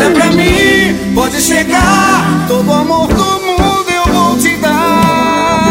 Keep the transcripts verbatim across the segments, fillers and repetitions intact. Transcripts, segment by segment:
Olha pra mim, pode chegar, todo amor do mundo eu vou te dar.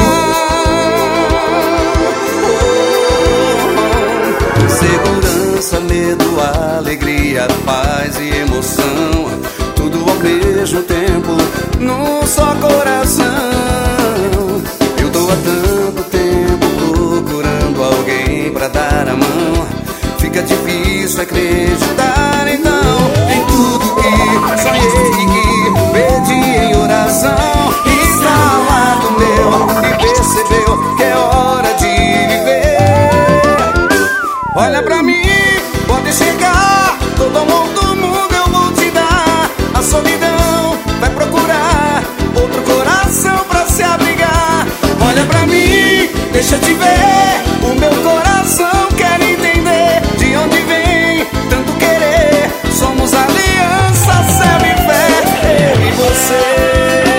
Segurança, medo, alegria, paz e emoção, tudo ao mesmo tempo, num só coração. Eu tô há tanto tempo procurando alguém pra dar a mão, fica difícil acreditar então em tudo que sonhei, que pedi em oração. Está ao lado meu e percebeu que é hora de viver. Olha pra mim, pode chegar, todo amor do mundo eu vou te dar. A solidão vai procurar outro coração pra se abrigar. Olha pra mim, deixa eu te ver, o meu coração quer entender de onde vem tanto querer. Somos aliança, céu e fé, eu e você.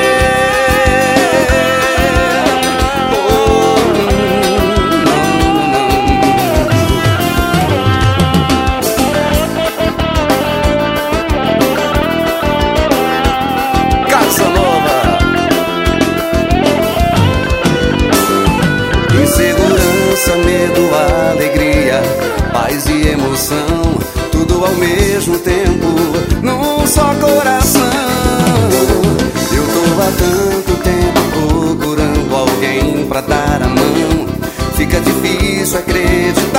Insegurança, medo, alegria, paz e emoção, tudo ao mesmo tempo, num só coração. Eu tô há tanto tempo procurando alguém pra dar a mão, fica difícil acreditar